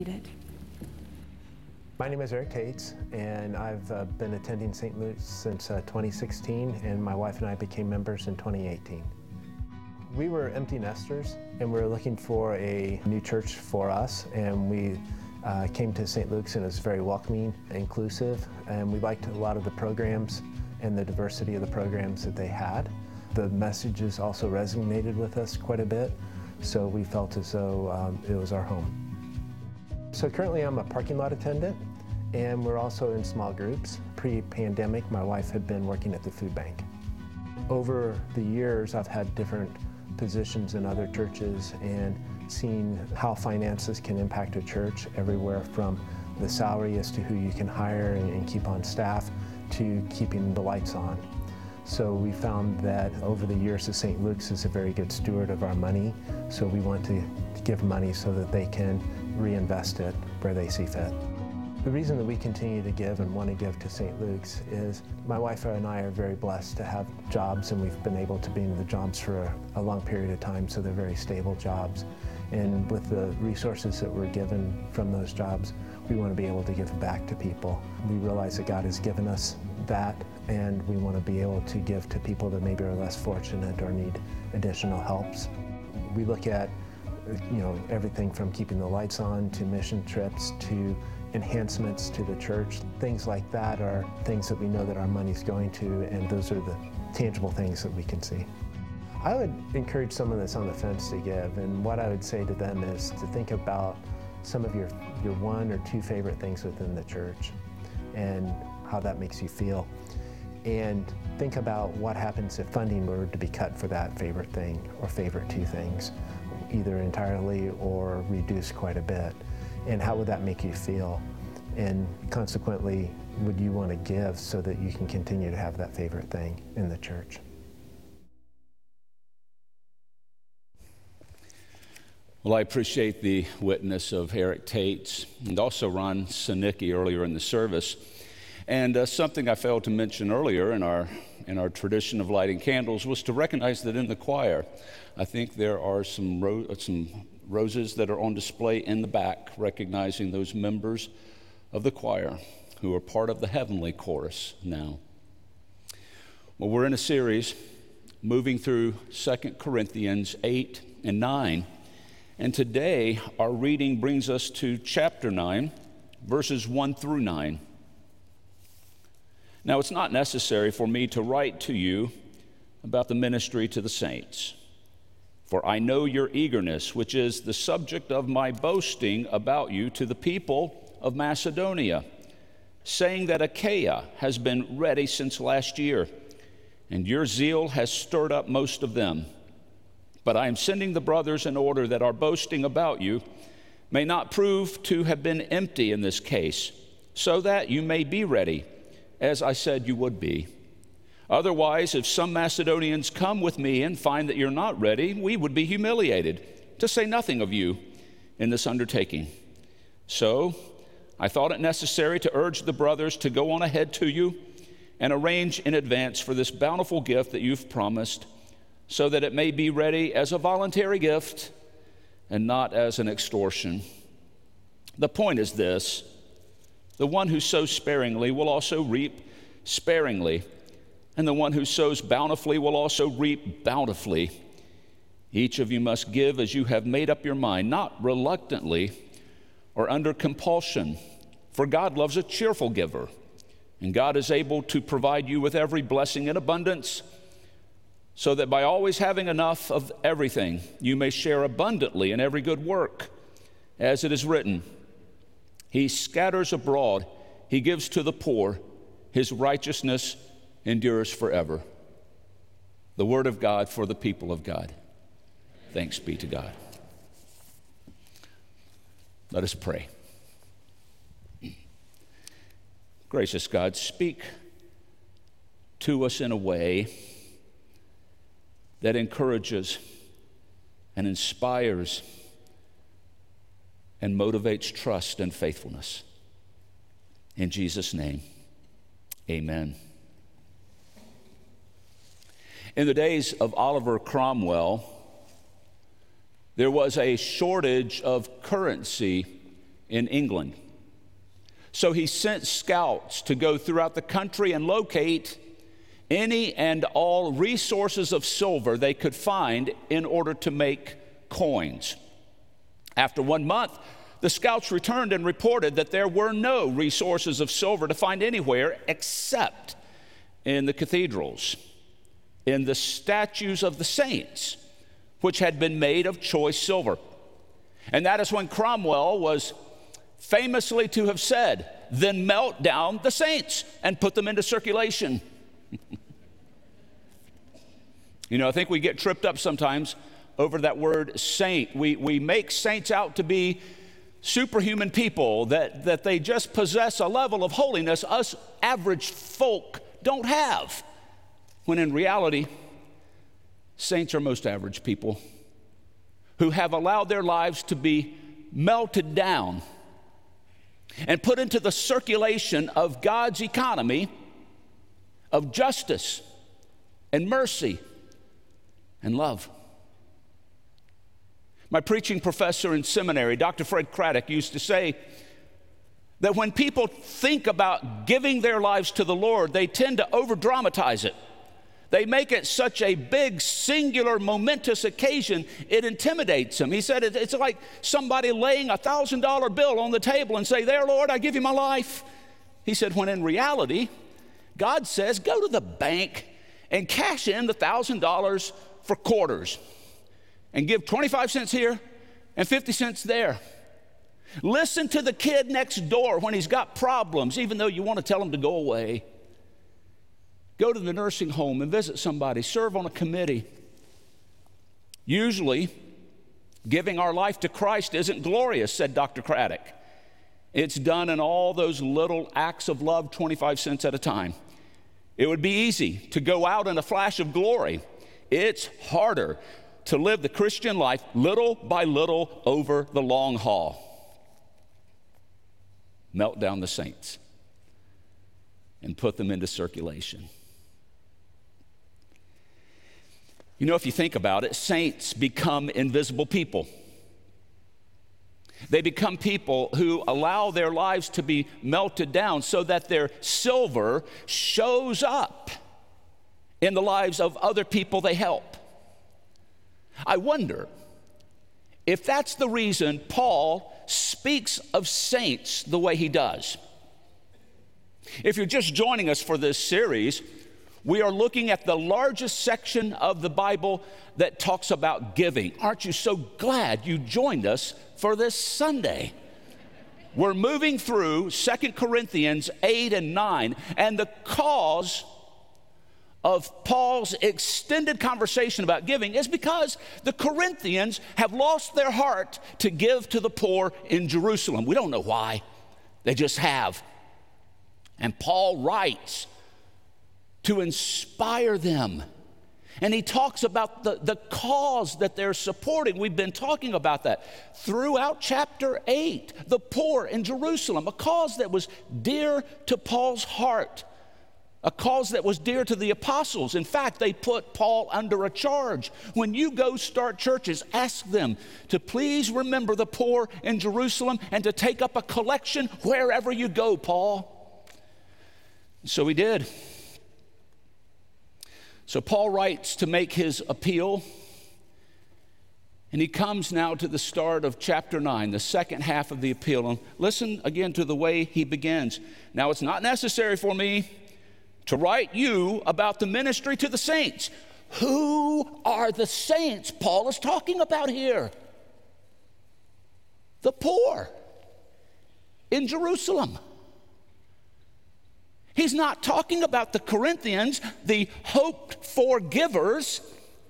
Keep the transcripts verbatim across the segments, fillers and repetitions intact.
It. My name is Eric Tates, and I've uh, been attending Saint Luke's since uh, twenty sixteen, and my wife and I became members in twenty eighteen. We were empty nesters, and we were looking for a new church for us, and we uh, came to Saint Luke's, and it was very welcoming, inclusive, and we liked a lot of the programs and the diversity of the programs that they had. The messages also resonated with us quite a bit, so we felt as though um, it was our home. So currently I'm a parking lot attendant, and we're also in small groups. Pre-pandemic, my wife had been working at the food bank. Over the years, I've had different positions in other churches and seen how finances can impact a church, everywhere from the salary as to who you can hire and keep on staff to keeping the lights on. So we found that over the years that Saint Luke's is a very good steward of our money, so we want to give money so that they can reinvest it where they see fit. The reason that we continue to give and want to give to Saint Luke's is my wife and I are very blessed to have jobs, and we've been able to be in the jobs for a, a long period of time, so they're very stable jobs. And with the resources that we're given from those jobs, we want to be able to give back to people. We realize that God has given us that, and we want to be able to give to people that maybe are less fortunate or need additional helps. We look at you know, everything from keeping the lights on to mission trips to enhancements to the church. Things like that are things that we know that our money's going to, and those are the tangible things that we can see. I would encourage someone that's on the fence to give, and what I would say to them is to think about some of your, your one or two favorite things within the church and how that makes you feel. And think about what happens if funding were to be cut for that favorite thing or favorite two things, either entirely or reduced quite a bit. And how would that make you feel? And consequently, would you want to give so that you can continue to have that favorite thing in the church? Well, I appreciate the witness of Eric Tates and also Ron Sinicki earlier in the service. And uh, something I failed to mention earlier in our in our tradition of lighting candles was to recognize that in the choir, I think there are some ro- some roses that are on display in the back, recognizing those members of the choir who are part of the heavenly chorus now. Well, we're in a series moving through Second Corinthians eight and nine, and today our reading brings us to chapter nine, verses one through nine. Now, it's not necessary for me to write to you about the ministry to the saints, for I know your eagerness, which is the subject of my boasting about you to the people of Macedonia, saying that Achaia has been ready since last year, and your zeal has stirred up most of them. But I am sending the brothers in order that our boasting about you may not prove to have been empty in this case, so that you may be ready, as I said you would be. Otherwise, if some Macedonians come with me and find that you're not ready, we would be humiliated, to say nothing of you, in this undertaking. So I thought it necessary to urge the brothers to go on ahead to you and arrange in advance for this bountiful gift that you've promised, so that it may be ready as a voluntary gift and not as an extortion. The point is this: the one who sows sparingly will also reap sparingly, and the one who sows bountifully will also reap bountifully. Each of you must give as you have made up your mind, not reluctantly or under compulsion, for God loves a cheerful giver, and God is able to provide you with every blessing in abundance, so that by always having enough of everything, you may share abundantly in every good work. As it is written, He scatters abroad, He gives to the poor, His righteousness endures forever. The word of God for the people of God. Thanks be to God. Let us pray. Gracious God, speak to us in a way that encourages and inspires and motivates trust and faithfulness. In Jesus' name, amen. In the days of Oliver Cromwell, there was a shortage of currency in England. So he sent scouts to go throughout the country and locate any and all resources of silver they could find in order to make coins. After one month, the scouts returned and reported that there were no resources of silver to find anywhere except in the cathedrals, in the statues of the saints, which had been made of choice silver. And that is when Cromwell was famously to have said, "Then melt down the saints and put them into circulation." You know, I think we get tripped up sometimes over that word saint. We, we make saints out to be superhuman people, that, that they just possess a level of holiness us average folk don't have. When in reality, saints are most average people who have allowed their lives to be melted down and put into the circulation of God's economy of justice and mercy and love. My preaching professor in seminary, Doctor Fred Craddock, used to say that when people think about giving their lives to the Lord, they tend to over-dramatize it. They make it such a big, singular, momentous occasion, it intimidates them. He said it's like somebody laying a one thousand dollar bill on the table and say, "There, Lord, I give you my life." He said, when in reality, God says, go to the bank and cash in the one thousand dollars for quarters and give twenty-five cents here and fifty cents there. Listen to the kid next door when he's got problems, even though you want to tell him to go away. Go to the nursing home and visit somebody, serve on a committee. Usually, giving our life to Christ isn't glorious, said Doctor Craddock. It's done in all those little acts of love, twenty-five cents at a time. It would be easy to go out in a flash of glory. It's harder to live the Christian life little by little over the long haul. Melt down the saints and put them into circulation. You know, if you think about it, saints become invisible people. They become people who allow their lives to be melted down so that their silver shows up in the lives of other people they help. I wonder if that's the reason Paul speaks of saints the way he does. If you're just joining us for this series, we are looking at the largest section of the Bible that talks about giving. Aren't you so glad you joined us for this Sunday? We're moving through Second Corinthians eight and nine, and the cause of Paul's extended conversation about giving is because the Corinthians have lost their heart to give to the poor in Jerusalem. We don't know why. They just have. And Paul writes to inspire them. And he talks about the, the cause that they're supporting. We've been talking about that throughout chapter eight. The poor in Jerusalem, a cause that was dear to Paul's heart. A cause that was dear to the apostles. In fact, they put Paul under a charge. When you go start churches, ask them to please remember the poor in Jerusalem and to take up a collection wherever you go, Paul. So he did. So Paul writes to make his appeal, and he comes now to the start of chapter nine, the second half of the appeal. And listen again to the way he begins. Now, it's not necessary for me to write you about the ministry to the saints. Who are the saints Paul is talking about here? The poor in Jerusalem. He's not talking about the Corinthians, the hoped-for givers.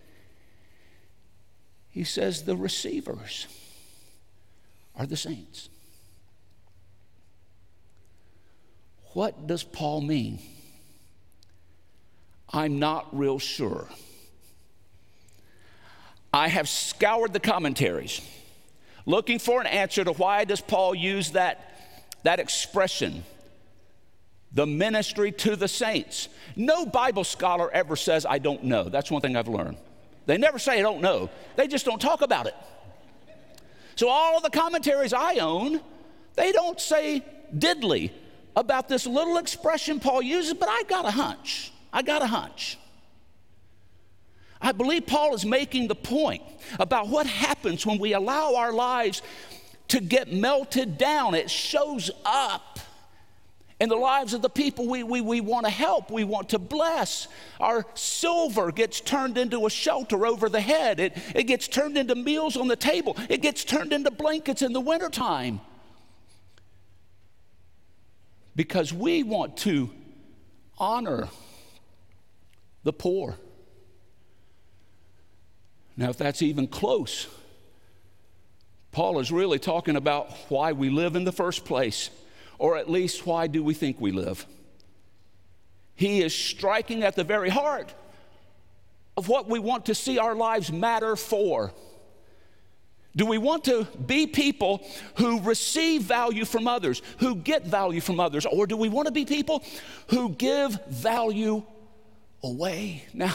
He says the receivers are the saints. What does Paul mean? I'm not real sure. I have scoured the commentaries looking for an answer to why does Paul use that, that expression, the ministry to the saints. No Bible scholar ever says, I don't know. That's one thing I've learned. They never say, I don't know. They just don't talk about it. So all of the commentaries I own They don't say diddly about this little expression Paul uses, but I got a hunch. I got a hunch. I believe Paul is making the point about what happens when we allow our lives to get melted down. It shows up in the lives of the people we, we, we want to help, we want to bless. Our silver gets turned into a shelter over the head. It, it gets turned into meals on the table. It gets turned into blankets in the wintertime. Because we want to honor the poor. Now, if that's even close, Paul is really talking about why we live in the first place, or at least why do we think we live. He is striking at the very heart of what we want to see our lives matter for. Do we want to be people who receive value from others, who get value from others, or do we want to be people who give value away? Now,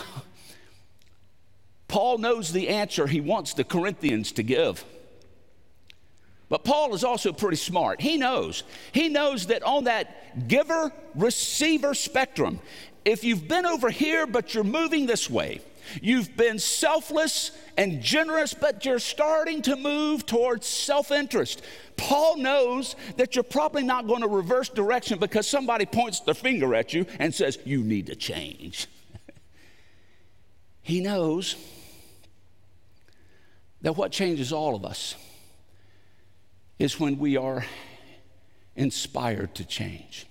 Paul knows the answer he wants the Corinthians to give. But Paul is also pretty smart. He knows. He knows that on that giver-receiver spectrum, if you've been over here but you're moving this way, you've been selfless and generous, but you're starting to move towards self-interest. Paul knows that you're probably not going to reverse direction because somebody points their finger at you and says, you need to change. He knows that what changes all of us is when we are inspired to change.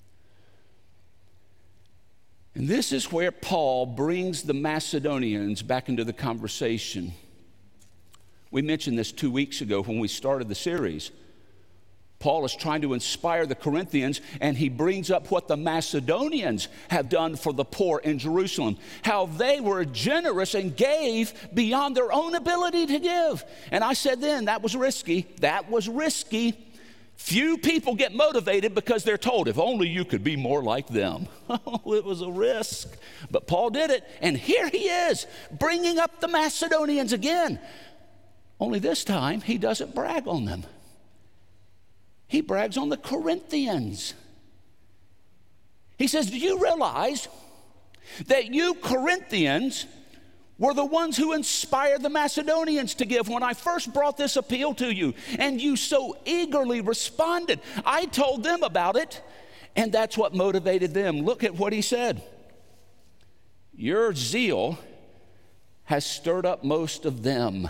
And this is where Paul brings the Macedonians back into the conversation. We mentioned this two weeks ago when we started the series. Paul is trying to inspire the Corinthians, and he brings up what the Macedonians have done for the poor in Jerusalem, how they were generous and gave beyond their own ability to give. And I said then, that was risky. That was risky. Few people get motivated because they're told, if only you could be more like them. Oh, it was a risk. But Paul did it, and here he is, bringing up the Macedonians again. Only this time, he doesn't brag on them. He brags on the Corinthians. He says, do you realize that you Corinthians were the ones who inspired the Macedonians to give when I first brought this appeal to you, and you so eagerly responded? I told them about it, and that's what motivated them. Look at what he said. Your zeal has stirred up most of them.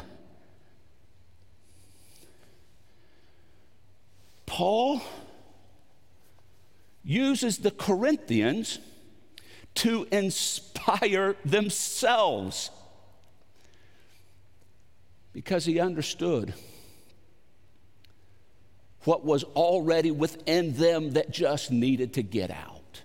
Paul uses the Corinthians to inspire themselves because he understood what was already within them that just needed to get out.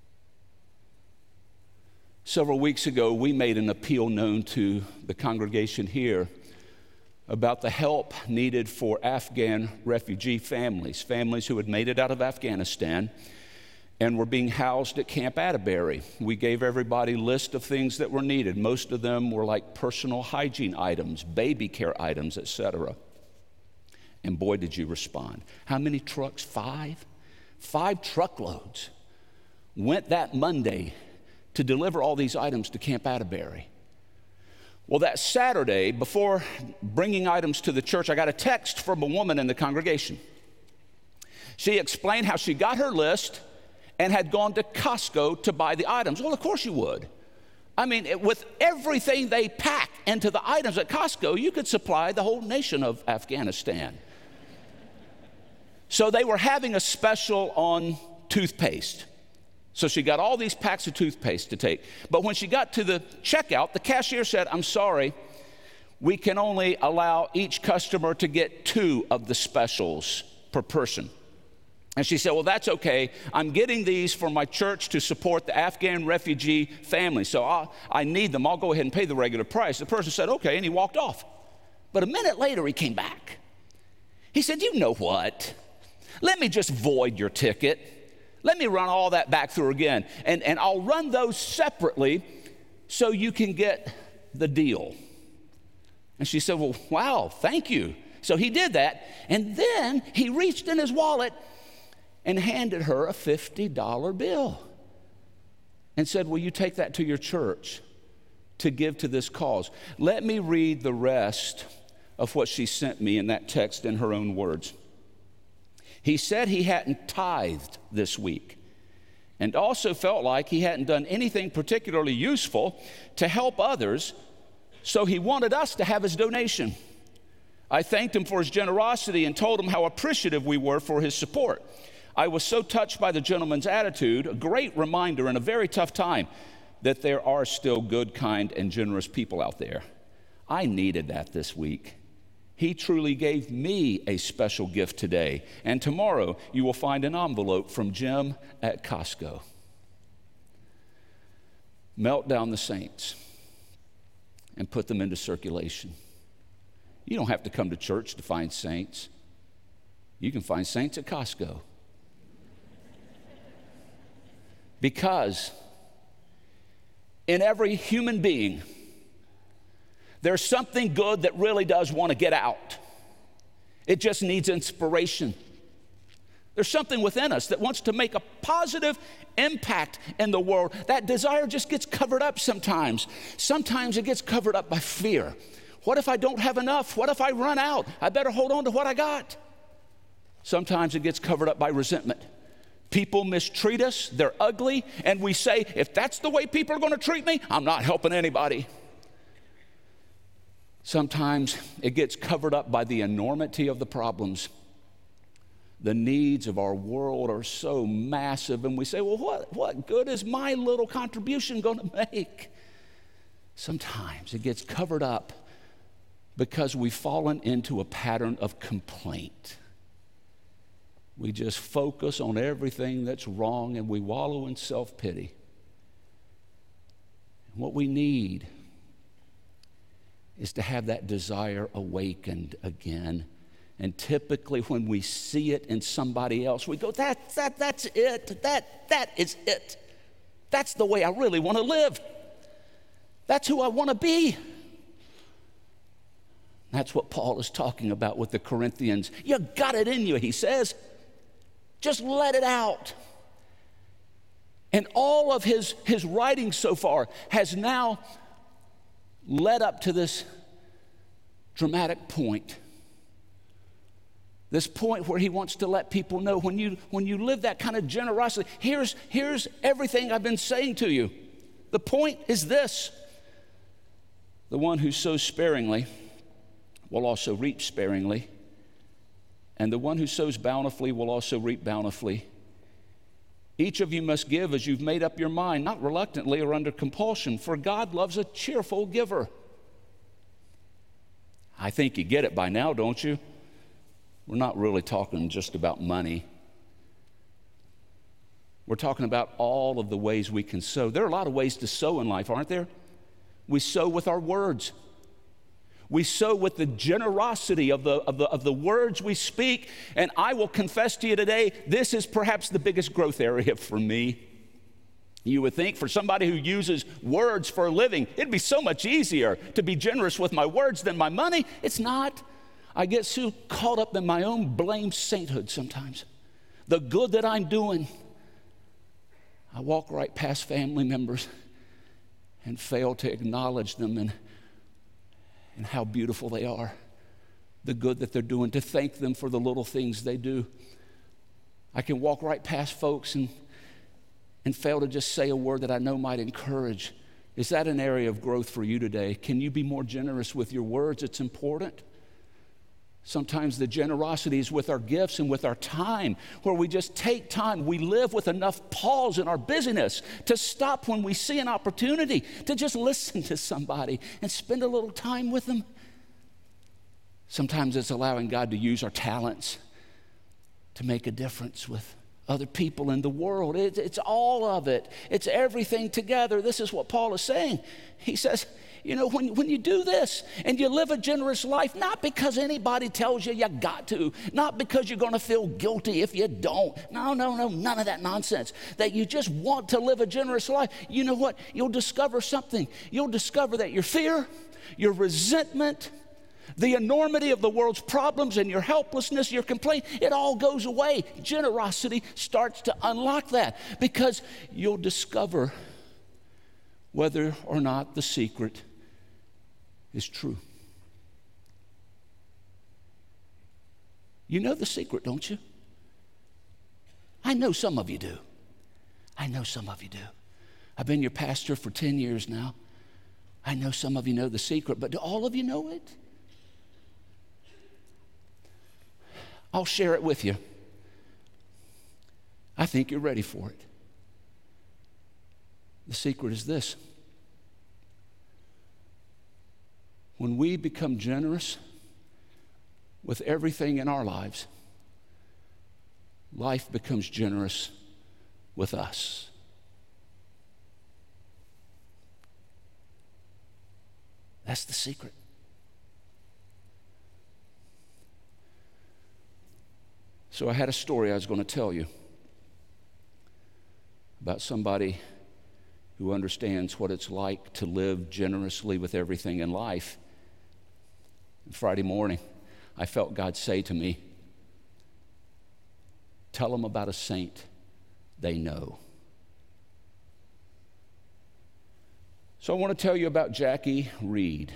Several weeks ago, we made an appeal known to the congregation here about the help needed for Afghan refugee families, families who had made it out of Afghanistan and were being housed at Camp Atterbury. We gave everybody a list of things that were needed. Most of them were like personal hygiene items, baby care items, et cetera. And boy, did you respond. How many trucks? Five? Five truckloads went that Monday to deliver all these items to Camp Atterbury. Well, that Saturday, before bringing items to the church, I got a text from a woman in the congregation. She explained how she got her list and had gone to Costco to buy the items. Well, of course you would. I mean, it, with everything they pack into the items at Costco, you could supply the whole nation of Afghanistan. So they were having a special on toothpaste. So she got all these packs of toothpaste to take. But when she got to the checkout, the cashier said, I'm sorry, we can only allow each customer to get two of the specials per person. And she said, well, that's okay. I'm getting these for my church to support the Afghan refugee family. So I'll, I need them. I'll go ahead and pay the regular price. The person said, okay, and he walked off. But a minute later, he came back. He said, you know what? Let me just void your ticket. Let me run all that back through again, and, and I'll run those separately so you can get the deal. And she said, well, wow, thank you. So he did that, and then he reached in his wallet and handed her a fifty dollar bill and said, will you take that to your church to give to this cause? Let me read the rest of what she sent me in that text in her own words. He said he hadn't tithed this week and also felt like he hadn't done anything particularly useful to help others, so he wanted us to have his donation. I thanked him for his generosity and told him how appreciative we were for his support. I was so touched by the gentleman's attitude, a great reminder in a very tough time, that there are still good, kind, and generous people out there. I needed that this week. He truly gave me a special gift today, and tomorrow you will find an envelope from Jim at Costco. Melt down the saints and put them into circulation. You don't have to come to church to find saints. You can find saints at Costco. Because in every human being, there's something good that really does want to get out. It just needs inspiration. There's something within us that wants to make a positive impact in the world. That desire just gets covered up sometimes. Sometimes it gets covered up by fear. What if I don't have enough? What if I run out? I better hold on to what I got. Sometimes it gets covered up by resentment. People mistreat us, they're ugly, and we say, if that's the way people are going to treat me, I'm not helping anybody. Sometimes it gets covered up by the enormity of the problems. The needs of our world are so massive, and we say, well, what, what good is my little contribution going to make? Sometimes it gets covered up because we've fallen into a pattern of complaint. We just focus on everything that's wrong, and we wallow in self-pity. What we need is to have that desire awakened again. And typically when we see it in somebody else, we go, that, that, that's it. That, that is it. That's the way I really want to live. That's who I want to be. That's what Paul is talking about with the Corinthians. You got it in you, he says. Just let it out. And all of his, his writing so far has now led up to this dramatic point. This point where he wants to let people know when you, when you live that kind of generosity, here's, here's everything I've been saying to you. The point is this: the one who sows sparingly will also reap sparingly, and the one who sows bountifully will also reap bountifully. Each of you must give as you've made up your mind, not reluctantly or under compulsion, for God loves a cheerful giver. I think you get it by now, don't you? We're not really talking just about money. We're talking about all of the ways we can sow. There are a lot of ways to sow in life, aren't there? We sow with our words. We sow with the generosity of the, of, the, of the words we speak. And I will confess to you today, this is perhaps the biggest growth area for me. You would think for somebody who uses words for a living, it'd be so much easier to be generous with my words than my money. It's not. I get so caught up in my own blame sainthood sometimes. The good that I'm doing, I walk right past family members and fail to acknowledge them and and how beautiful they are, the good that they're doing, to thank them for the little things they do. I can walk right past folks and, and fail to just say a word that I know might encourage. Is that an area of growth for you today? Can you be more generous with your words? It's important. Sometimes the generosity is with our gifts and with our time, where we just take time. We live with enough pause in our busyness to stop when we see an opportunity to just listen to somebody and spend a little time with them. Sometimes it's allowing God to use our talents to make a difference with other people in the world. It, it's all of it. It's everything together. This is what Paul is saying. He says, you know, when, when you do this and you live a generous life, not because anybody tells you you got to, not because you're going to feel guilty if you don't. No, no, no, none of that nonsense. That you just want to live a generous life. You know what? You'll discover something. You'll discover that your fear, your resentment, The enormity of the world's problems and your helplessness, your complaint, it all goes away. Generosity starts to unlock that because you'll discover whether or not the secret is true. You know the secret, don't you? I know some of you do. I know some of you do. I've been your pastor for ten years now. I know some of you know the secret, but do all of you know it? I'll share it with you. I think you're ready for it. The secret is this. When we become generous with everything in our lives, life becomes generous with us. That's the secret. So I had a story I was going to tell you about somebody who understands what it's like to live generously with everything in life. And Friday morning, I felt God say to me, tell them about a saint they know. So I want to tell you about Jackie Reed.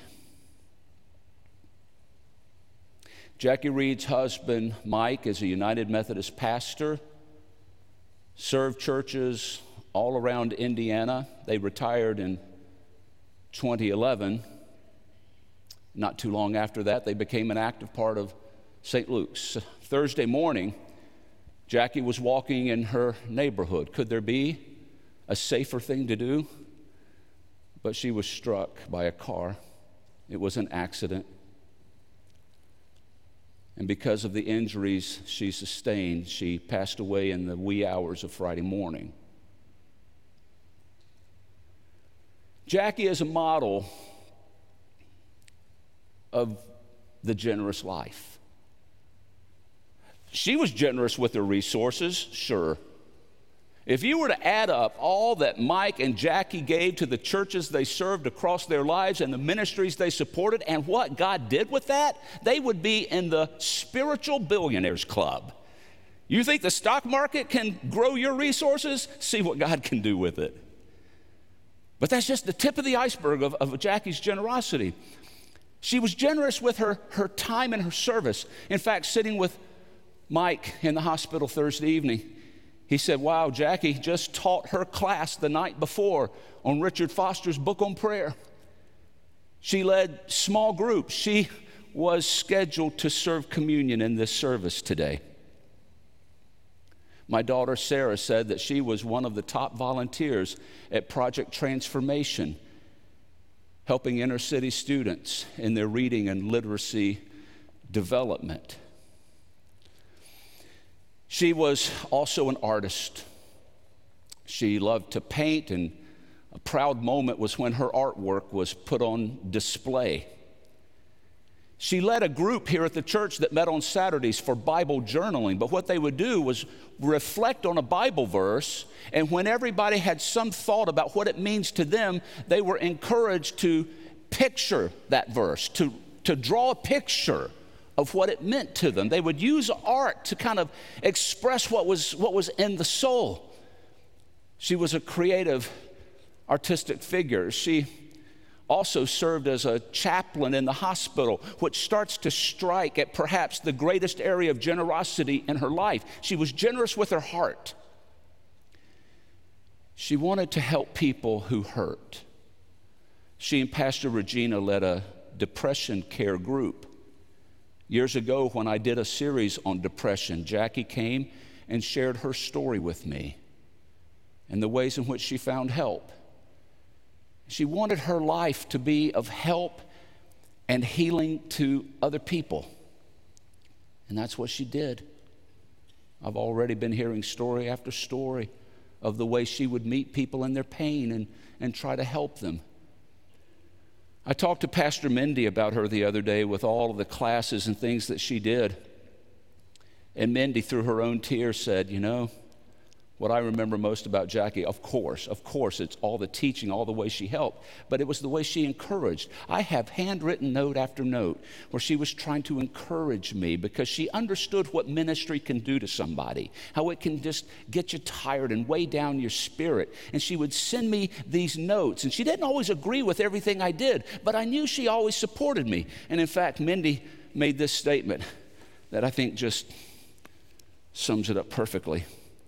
Jackie Reed's husband, Mike, is a United Methodist pastor, served churches all around Indiana. They retired in twenty eleven. Not too long after that, they became an active part of Saint Luke's. Thursday morning, Jackie was walking in her neighborhood. Could there be a safer thing to do? But she was struck by a car. It was an accident. And because of the injuries she sustained, she passed away in the wee hours of Friday morning. Jackie is a model of the generous life. She was generous with her resources, sure. If you were to add up all that Mike and Jackie gave to the churches they served across their lives and the ministries they supported and what God did with that, they would be in the spiritual billionaires club. You think the stock market can grow your resources? See what God can do with it. But that's just the tip of the iceberg of, of Jackie's generosity. She was generous with her, her time and her service. In fact, sitting with Mike in the hospital Thursday evening, he said, wow, Jackie just taught her class the night before on Richard Foster's book on prayer. She led small groups. She was scheduled to serve communion in this service today. My daughter Sarah said that she was one of the top volunteers at Project Transformation, helping inner city students in their reading and literacy development. She was also an artist. She loved to paint, and a proud moment was when her artwork was put on display. She led a group here at the church that met on Saturdays for Bible journaling, but what they would do was reflect on a Bible verse, and when everybody had some thought about what it means to them, they were encouraged to picture that verse, to, to draw a picture of what it meant to them. They would use art to kind of express what was, what was in the soul. She was a creative, artistic figure. She also served as a chaplain in the hospital, which starts to strike at perhaps the greatest area of generosity in her life. She was generous with her heart. She wanted to help people who hurt. She and Pastor Regina led a depression care group. Years ago, when I did a series on depression, Jackie came and shared her story with me and the ways in which she found help. She wanted her life to be of help and healing to other people. And that's what she did. I've already been hearing story after story of the way she would meet people in their pain and, and try to help them. I talked to Pastor Mindy about her the other day with all of the classes and things that she did. And Mindy, through her own tears, said, you know, what I remember most about Jackie, of course, of course, it's all the teaching, all the way she helped, but it was the way she encouraged. I have handwritten note after note where she was trying to encourage me because she understood what ministry can do to somebody, how it can just get you tired and weigh down your spirit. And she would send me these notes, and she didn't always agree with everything I did, but I knew she always supported me. And in fact, Mindy made this statement that I think just sums it up perfectly.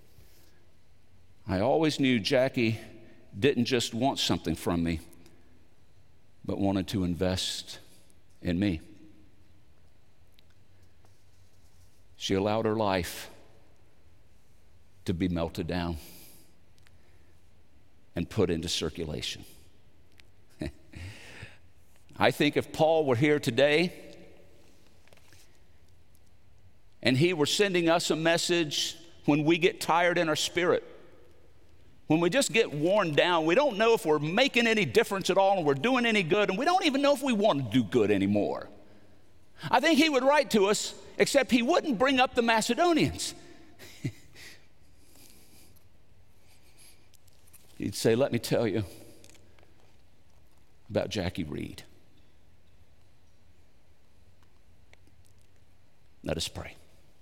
I always knew Jackie didn't just want something from me, but wanted to invest in me. She allowed her life to be melted down and put into circulation. I think if Paul were here today and he were sending us a message when we get tired in our spirit, when we just get worn down, we don't know if we're making any difference at all and we're doing any good, and we don't even know if we want to do good anymore. I think he would write to us, except he wouldn't bring up the Macedonians. He'd say, let me tell you about Jackie Reed. Let us pray.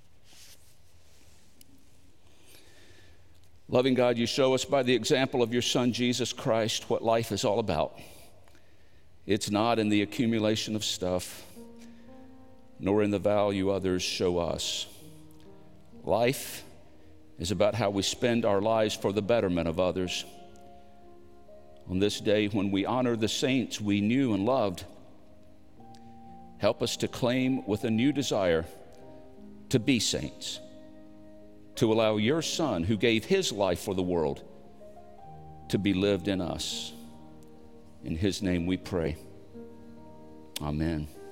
Loving God, you show us by the example of your Son, Jesus Christ, what life is all about. It's not in the accumulation of stuff, nor in the value others show us. Life is about how we spend our lives for the betterment of others. On this day, when we honor the saints we knew and loved, help us to claim with a new desire to be saints, to allow your Son, who gave his life for the world, to be lived in us. In his name we pray. Amen.